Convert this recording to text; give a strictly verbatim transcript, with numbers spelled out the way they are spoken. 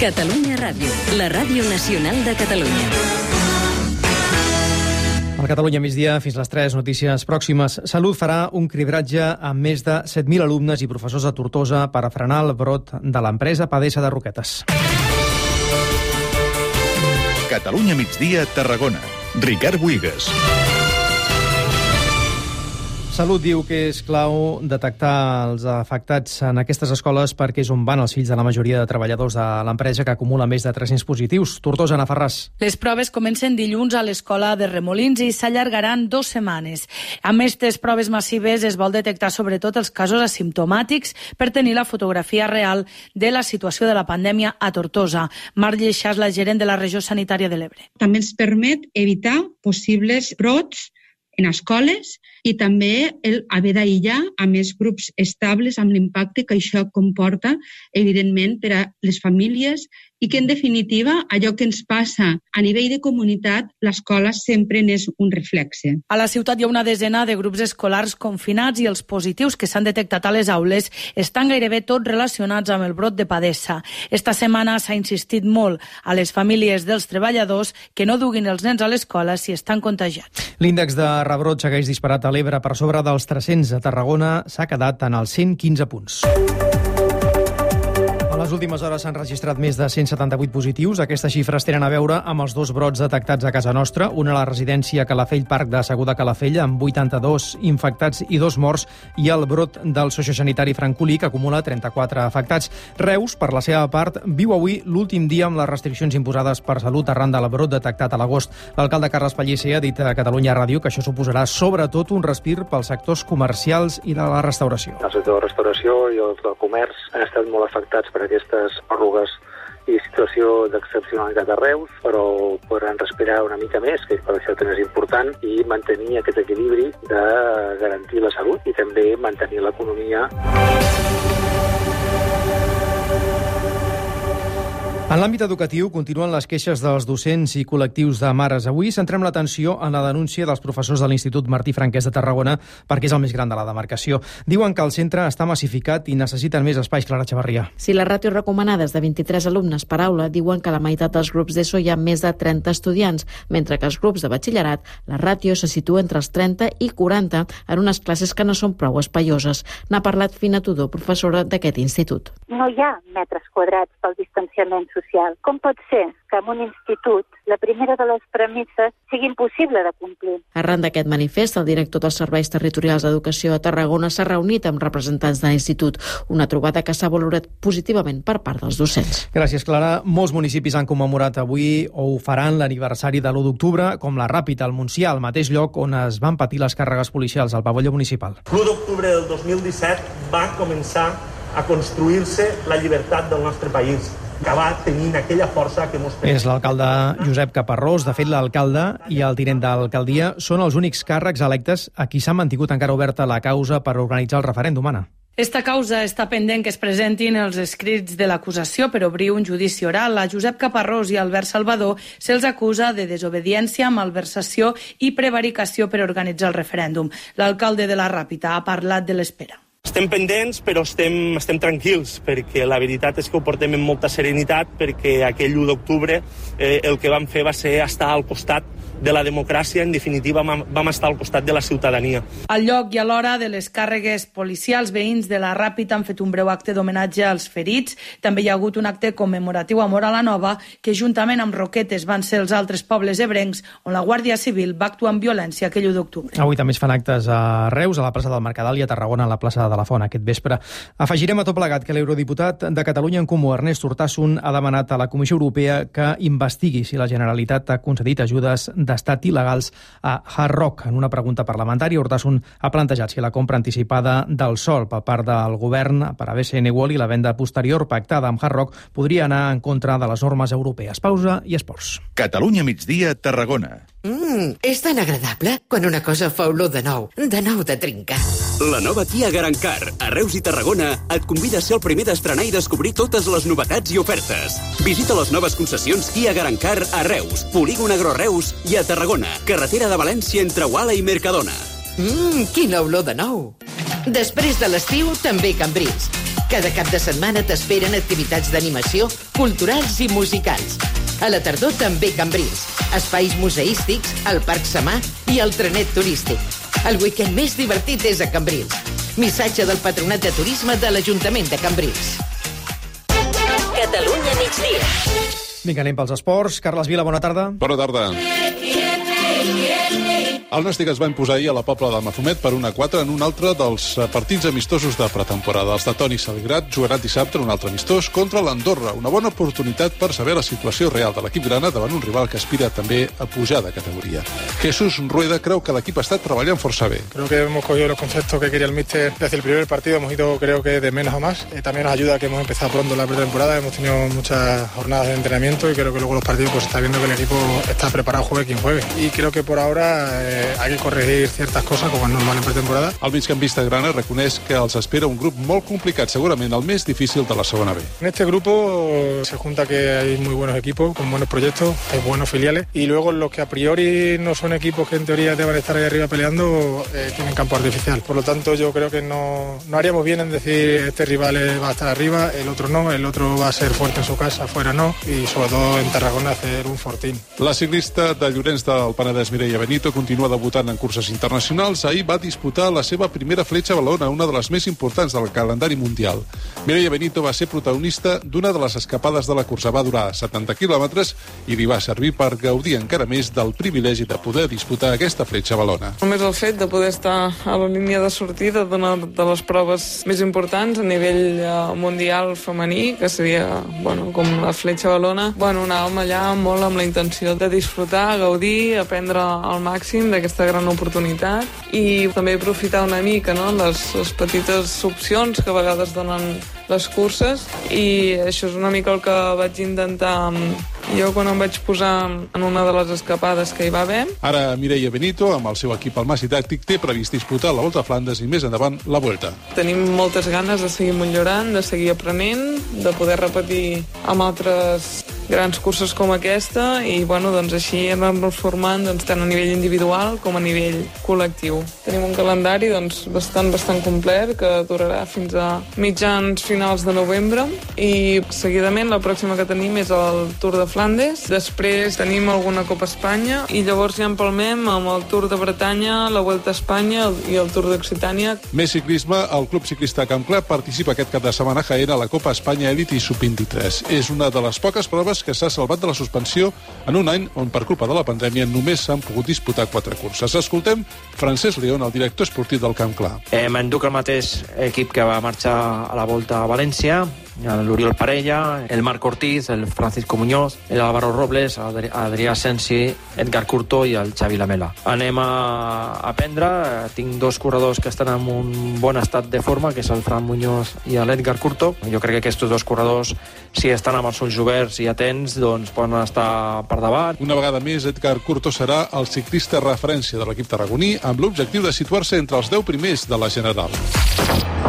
Catalunya Ràdio, la ràdio nacional de Catalunya. Al Catalunya migdia, fins les tres notícies pròximes. Salut farà un cribratge amb més de set mil alumnes i professors de Tortosa per a frenar el brot de l'empresa Padesa de Roquetes. Catalunya migdia, Tarragona. Ricard Buigas. Salut diu que és clau detectar els afectats en aquestes escoles perquè és on van els fills de la majoria de treballadors de l'empresa, que acumula més de tres-cents positius. Tortosa, Ana Ferràs. Les proves comencen dilluns a l'escola de Remolins i s'allargaran dues setmanes. Amb aquestes proves massives es vol detectar sobretot els casos asimptomàtics per tenir la fotografia real de la situació de la pandèmia a Tortosa. Mar Lleixàs, la gerent de la regió sanitària de l'Ebre. També ens permet evitar possibles brots en escoles i també el haver d'aïllar a més grups estables amb l'impacte que això comporta, evidentment, per a les famílies i que, en definitiva, allò que ens passa a nivell de comunitat, l'escola sempre n'és un reflexe. A la ciutat hi ha una desena de grups escolars confinats i els positius que s'han detectat a les aules estan gairebé tots relacionats amb el brot de Padesa. Esta setmana s'ha insistit molt a les famílies dels treballadors que no duguin els nens a l'escola si estan contagiats. L'índex de rebrot segueix disparat a l'Ebre per sobre dels tres-cents. A Tarragona s'ha quedat en els cent quinze punts. A les últimes hores s'han registrat més de cent setanta-vuit positius. Aquestes xifres tenen a veure amb els dos brots detectats a casa nostra, una a la residència Calafell Parc de Segur de Calafell, amb vuitanta-dos infectats i dos morts, i el brot del sociosanitari Francolí, que acumula trenta-quatre afectats. Reus, per la seva part, viu avui l'últim dia amb les restriccions imposades per salut arran del brot detectat a l'agost. L'alcalde Carles Pellicer ha dit a Catalunya Ràdio que això suposarà sobretot un respir pels sectors comercials i de la restauració. El sector de la restauració i el del comerç han estat molt afectats per aquestes pròrrogues i situació d'excepcionalitat a Reus, però podran respirar una mica més, que per això també és important, i mantenir aquest equilibri de garantir la salut i també mantenir l'economia. En l'àmbit educatiu continuen les queixes dels docents i col·lectius de mares. Avui centrem l'atenció en la denúncia dels professors de l'Institut Martí Franquès de Tarragona perquè és el més gran de la demarcació. Diuen que el centre està massificat i necessiten més espais. Clara Echevarria. Si les ràtios recomanades de vint-i-tres alumnes per aula diuen que la meitat dels grups d'ESO hi ha més de trenta estudiants, mentre que els grups de batxillerat la ràtio se situa entre els trenta i quaranta en unes classes que no són prou espaioses. N'ha parlat Fina Tudor, professora d'aquest institut. No hi ha metres quadrats pel distanciament social. Com pot ser que en un institut la primera de les premisses sigui impossible de complir? Arran d'aquest manifest, el director dels Serveis Territorials d'Educació a Tarragona s'ha reunit amb representants de l'institut, una trobada que s'ha valorat positivament per part dels docents. Gràcies, Clara. Molts municipis han commemorat avui o ho faran l'aniversari de l'u d'octubre, com la Ràpita, al Montsià, al mateix lloc on es van patir les càrregues policials, al pavelló municipal. l'u d'octubre del dos mil disset va començar a construir-se la llibertat del nostre país, que va tenint aquella força que mos... És l'alcalde Josep Caparrós. De fet, l'alcalde i el tinent d'alcaldia són els únics càrrecs electes a qui s'ha mantingut encara oberta la causa per organitzar el referèndum, Anna. Esta causa està pendent que es presentin els escrits de l'acusació per obrir un judici oral. A Josep Caparrós i Albert Salvador se'ls acusa de desobediència, malversació i prevaricació per organitzar el referèndum. L'alcalde de la Ràpita ha parlat de l'espera. Estem pendents, però estem, estem tranquils, perquè la veritat és que ho portem amb molta serenitat, perquè aquell u d'octubre eh, el que vam fer va ser estar al costat de la democràcia, en definitiva vam estar al costat de la ciutadania. Al lloc i a l'hora de les càrregues policials, veïns de la Ràpita han fet un breu acte d'homenatge als ferits. També hi ha hagut un acte commemoratiu a Móra la Nova, que juntament amb Roquetes van ser els altres pobles ebrencs on la Guàrdia Civil va actuar amb violència aquell u d'octubre. Avui també es fan actes a Reus, a la plaça del Mercadal, i a Tarragona, a la plaça de la Font, aquest vespre. Afegirem a tot plegat que l'eurodiputat de Catalunya en Comú, Ernest Urtasun, ha demanat a la Comissió Europea que investigui si la Generalitat ha concedit ajudes d'estat il·legals a Hard Rock. En una pregunta parlamentària, Urtasun ha plantejat si la compra anticipada del sòl per part del govern per a B C N World i la venda posterior pactada amb Hard Rock podria anar en contra de les normes europees. Pausa i esports. Catalunya migdia, Tarragona. Mmm, és tan agradable quan una cosa fa olor de nou, de nou de trincar. La nova Kia Garancar, a Reus i Tarragona, et convida a ser el primer d'estrenar i descobrir totes les novetats i ofertes. Visita les noves concessions Kia Garancar a Reus, Polígon Agroreus i a Tarragona, carretera de València entre Uala i Mercadona. Mmm, quina olor de nou. Després de l'estiu, també Cambrils. Cada cap de setmana t'esperen activitats d'animació, culturals i musicals. A la tardor també Cambrils, espais museístics, el Parc Samà i el trenet turístic. El weekend més divertit és a Cambrils. Missatge del Patronat de Turisme de l'Ajuntament de Cambrils. Catalunya migdia. Vinga, anem pels esports. Carles Vila, bona tarda. Bona tarda. El Nàstic es va imposar ahir a la Pobla de Mafumet per un a quatre en un altre dels partits amistosos de pretemporada. Els de Toni Saligrat jugaran dissabte en un altre amistós contra l'Andorra. Una bona oportunitat per saber la situació real de l'equip grana davant un rival que aspira també a pujar de categoria. Jesús Rueda creu que l'equip està treballant força bé. Creo que hemos cogido los conceptos que quería el míster desde el primer partido. Hemos ido, creo que, de menos a más. Eh, también nos ayuda que hemos empezado pronto la pretemporada. Hemos tenido muchas jornadas de entrenamiento y creo que luego los partidos pues está viendo que el equipo está preparado, juegue quien juegue. Y creo que por ahora eh, hay que corregir ciertas cosas como es normal en pretemporada. El migcampista grana reconeix que els espera un grup molt complicat, segurament el més difícil de la segona B. En este grupo se junta que hay muy buenos equipos, con buenos proyectos, hay buenos filiales y luego los que a priori no son equipos que en teoría deban estar ahí arriba peleando, eh, tienen campo artificial. Por lo tanto yo creo que no, no haríamos bien en decir este rival va a estar arriba, el otro no, el otro va a ser fuerte en su casa, afuera no, y sobre todo en Tarragona hacer un fortín. La ciclista de Llorenç del Penedès, Mireia Benito, continua debutant en curses internacionals. Ahir va disputar la seva primera fletxa balona, una de les més importants del calendari mundial. Mireia Benito va ser protagonista d'una de les escapades de la cursa. Va durar setanta quilòmetres i li va servir per gaudir encara més del privilegi de poder disputar aquesta fletxa balona. Només el fet de poder estar a la línia de sortida d'una de les proves més importants a nivell mundial femení, que seria, bueno, com la fletxa balona, bueno, anàvem allà molt amb la intenció de disfrutar, gaudir, aprendre al màxim d'aquesta gran oportunitat i també aprofitar una mica, no?, les, les petites opcions que a vegades donen les curses, i això és una mica el que vaig intentar jo quan em vaig posar en una de les escapades que hi va haver. Ara Mireia Benito, amb el seu equip al Mas i Tàctic, té previst disputar la Volta a Flandes i més endavant la Vuelta. Tenim moltes ganes de seguir millorant, de seguir aprenent, de poder repetir amb altres grans curses com aquesta i, bueno, doncs així anar-nos formant doncs, tant a nivell individual com a nivell col·lectiu. Tenim un calendari doncs, bastant, bastant complet que durarà fins a mitjans finals de novembre i seguidament la pròxima que tenim és el Tour de Flandes. Després tenim alguna Copa Espanya i llavors ja empalmem amb el Tour de Bretanya, la Vuelta a Espanya i el Tour d'Occitània. Més ciclisme, el Club Ciclista Camp Clar participa aquest cap de setmana a Jaén a la Copa Espanya Elite i sub vint-i-tres. És una de les poques proves que s'ha salvat de la suspensió en un any on per culpa de la pandèmia només s'han pogut disputar quatre curses. Escoltem Francesc León, el director esportiu del Camp Clar. Eh, M'enduc el mateix equip que va marxar a la Volta a València, l'Oriol Parella, el Marc Ortiz, el Francisco Muñoz, el Álvaro Robles, Adrià Sensi, Edgar Curto i el Xavi Lamela. Anem a aprendre. Tinc dos corredors que estan en un bon estat de forma, que és el Fran Muñoz i l'Edgar Curto. Jo crec que aquests dos corredors, si estan amb els ulls oberts i atents, doncs poden estar per davant. Una vegada més, Edgar Curto serà el ciclista referència de l'equip tarragoní amb l'objectiu de situar-se entre els deu primers de la general.